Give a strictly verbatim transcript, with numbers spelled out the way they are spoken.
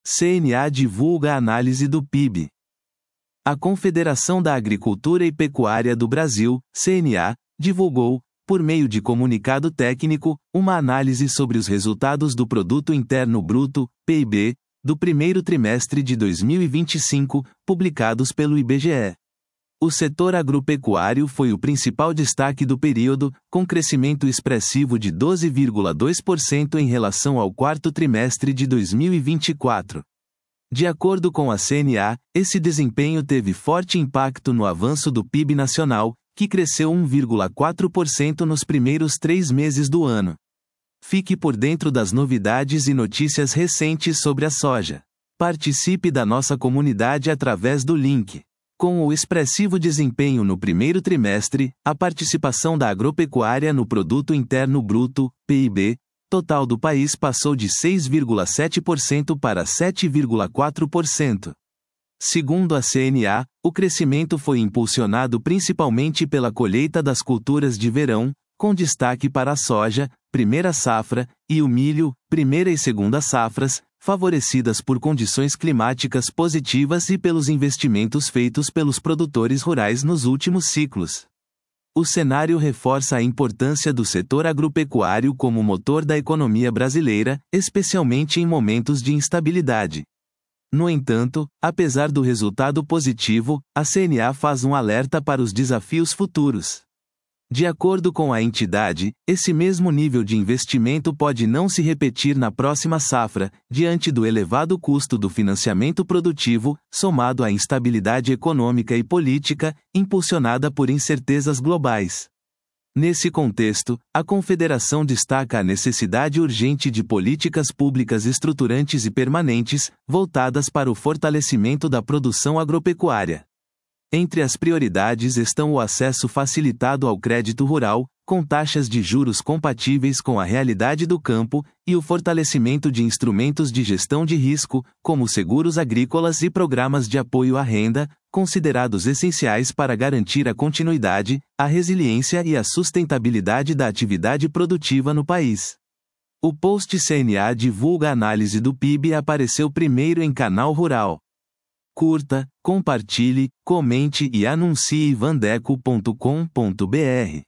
C N A divulga a análise do P I B. A Confederação da Agricultura e Pecuária do Brasil, C N A, divulgou, por meio de comunicado técnico, uma análise sobre os resultados do Produto Interno Bruto, P I B, do primeiro trimestre de dois mil e vinte e cinco, publicados pelo I B G E. O setor agropecuário foi o principal destaque do período, com crescimento expressivo de doze vírgula dois por cento em relação ao quarto trimestre de dois mil e vinte e quatro. De acordo com a C N A, esse desempenho teve forte impacto no avanço do P I B nacional, que cresceu um vírgula quatro por cento nos primeiros três meses do ano. Fique por dentro das novidades e notícias recentes sobre a soja. Participe da nossa comunidade através do link. Com o expressivo desempenho no primeiro trimestre, a participação da agropecuária no Produto Interno Bruto, P I B, total do país passou de seis vírgula sete por cento para sete vírgula quatro por cento. Segundo a C N A, o crescimento foi impulsionado principalmente pela colheita das culturas de verão, com destaque para a soja, primeira safra, e o milho, primeira e segunda safras, favorecidas por condições climáticas positivas e pelos investimentos feitos pelos produtores rurais nos últimos ciclos. O cenário reforça a importância do setor agropecuário como motor da economia brasileira, especialmente em momentos de instabilidade. No entanto, apesar do resultado positivo, a C N A faz um alerta para os desafios futuros. De acordo com a entidade, esse mesmo nível de investimento pode não se repetir na próxima safra, diante do elevado custo do financiamento produtivo, somado à instabilidade econômica e política, impulsionada por incertezas globais. Nesse contexto, a Confederação destaca a necessidade urgente de políticas públicas estruturantes e permanentes, voltadas para o fortalecimento da produção agropecuária. Entre as prioridades estão o acesso facilitado ao crédito rural, com taxas de juros compatíveis com a realidade do campo, e o fortalecimento de instrumentos de gestão de risco, como seguros agrícolas e programas de apoio à renda, considerados essenciais para garantir a continuidade, a resiliência e a sustentabilidade da atividade produtiva no país. O post C N A divulga a análise do P I B apareceu primeiro em Canal Rural. Curta, compartilhe, comente e anuncie vandeco ponto com ponto br.